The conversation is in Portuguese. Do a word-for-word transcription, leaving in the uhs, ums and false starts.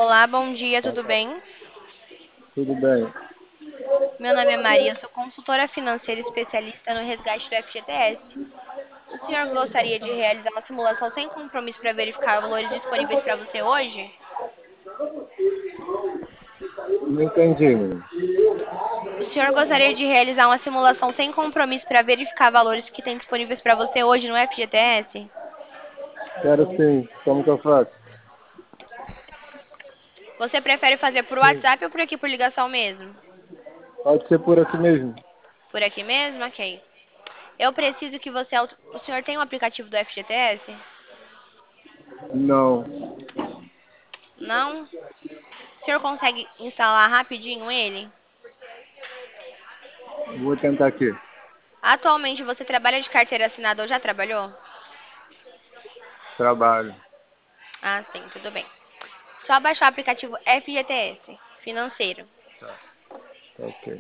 Olá, bom dia, tudo bem? Tudo bem. Meu nome é Maria, sou consultora financeira especialista no resgate do F G T S. O senhor gostaria de realizar uma simulação sem compromisso para verificar valores disponíveis para você hoje? Não entendi. O senhor gostaria de realizar uma simulação sem compromisso para verificar valores que tem disponíveis para você hoje no F G T S? Quero sim. Como que eu faço? Você prefere fazer por Sim. WhatsApp ou por aqui por ligação mesmo? Pode ser por aqui mesmo? Por aqui mesmo? Ok. Eu preciso que você... auto- O senhor tem um aplicativo do F G T S? Não. Não? O senhor consegue instalar rapidinho ele? Vou tentar aqui. Atualmente você trabalha de carteira assinada ou já trabalhou? Trabalho. Ah, sim, tudo bem. Só baixar o aplicativo F G T S, financeiro. Tá. Tá ok.